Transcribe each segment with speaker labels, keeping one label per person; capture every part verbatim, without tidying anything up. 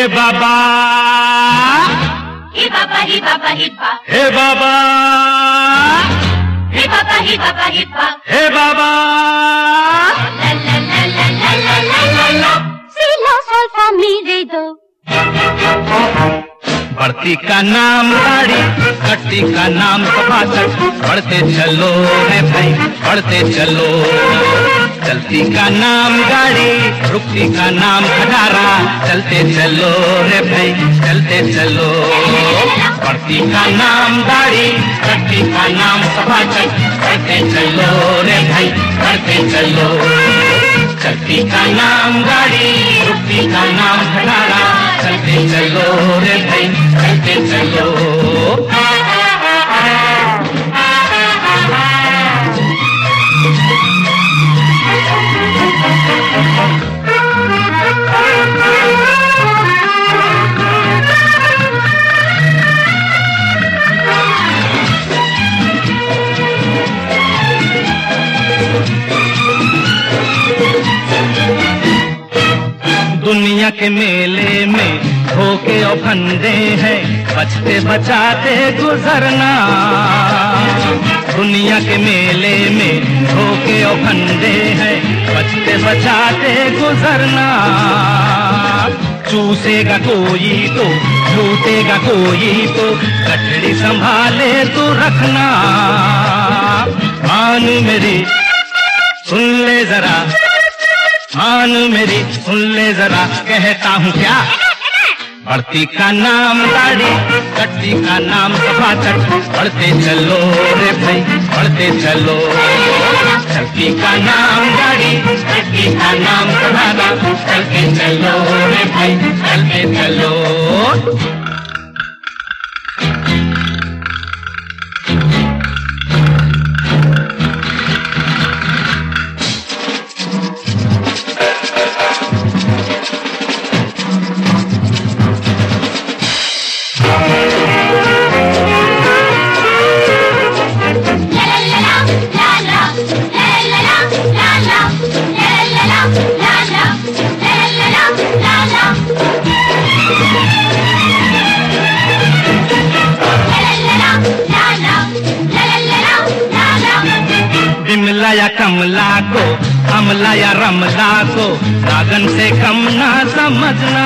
Speaker 1: बाबा
Speaker 2: हे बाबा हे बाबा हे बा
Speaker 1: हे बाबा
Speaker 2: हे बाबा हे बाबा हे बा
Speaker 1: हे बाबा
Speaker 2: ला ला ला ला ला ला ला ला ला सी ला सोल फा मी रे दो।
Speaker 1: बढ़ती का नाम दाढ़ी, कट्टी का नाम सपाचट, बढ़ते चलो रे भाई बढ़ते चलो। चलती का नाम गाड़ी, रुकती का नाम खटारा, चलते चलो रे भाई चलते चलो। बढ़ती का नाम दाढ़ी, कट्टी का नाम सपाचट, बढ़ते चलो रे भाई बढ़ते चलो। चलती का नाम गाड़ी, रुकती का नाम खटारा, चलते चलो रे भाई चलते चलो। दुनिया के मेले में धोखे और फंदे हैं, बचते बचाते गुजरना। दुनिया के मेले में धोखे और फंदे हैं, बचते बचाते गुजरना। चूसेगा कोई तो छूटेगा कोई तो, गठड़ी संभाले तो रखना। मान मेरी सुन ले जरा, मान मेरी सुन ले जरा, कहता हूँ क्या। बढ़ती का नाम दाढ़ी, कट्टी का नाम सपाचट, बढ़ते चलो रे भाई बढ़ते चलो। चलती का नाम दाढ़ी, कट्टी का नाम सपाचट, चलते चलो रे भाई चलते चलो। बिमला या कमला को, अमला या रमला को, नागन से कम ना समझना।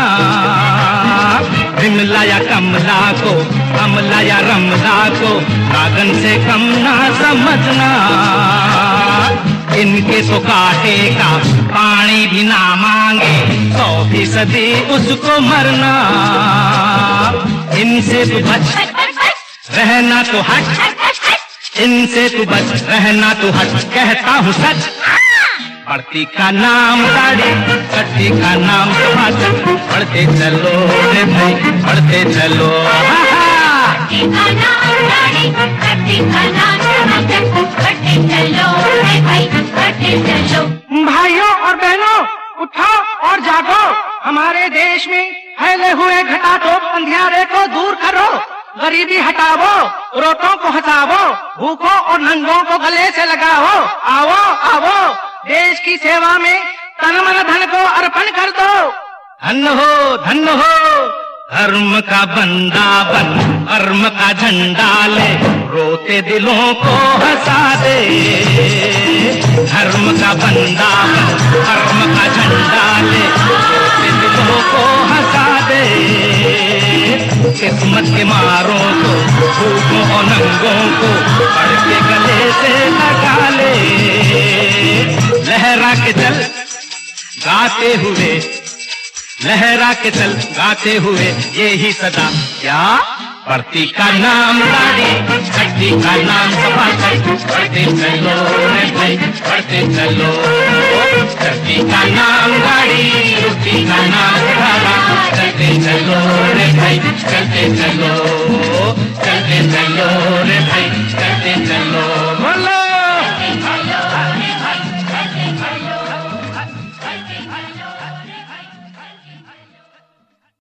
Speaker 1: बिमला या कमला को, अमला या रमला को, नागन से कम ना समझना। इनके तो काटे का पानी भी ना मांगे, सौ फीसदी उसको मरना। इनसे तू बच रहना तो हट, इनसे तू बच रहना तो हट, कहता हूँ सच। बढ़ती का नाम दाढ़ी, कट्टी का नाम सपाचट, बढ़ते चलो रे भाई बढ़ते चलो।
Speaker 2: कट्टी का नाम दाढ़ी, कट्टी का नाम सपाचट, बढ़ते चलो रे भाई बढ़ते चलो।
Speaker 3: भाइयों और बहनों उठो और जागो, हमारे देश में फैले हुए घटाटोप अंधियारे को दूर करो। गरीबी हटाओ, रोटों को हटाओ, भूखों और नंगों को गले से लगाओ। आओ आओ देश की सेवा में तन मन धन को अर्पण कर दो।
Speaker 1: धन हो धन हो धर्म का बंदा बन, कर्म का झंडा ले, रोते दिलों को हंसा दे। धर्म का बंदा बन, कर्म का झंडा ले, रोते दिलों को हंसा दे। किस्मत के मारों को, भूखों और नंगों को, पढ़ के गले से लगा ले। लहरा के चल गाते हुए, लहरा के चल गाते हुए, ये ही सदा क्या। बढ़ती का नाम दाढ़ी, कट्टी का नाम सपाचट, बढ़ते चलो रे भाई बढ़ते चलो।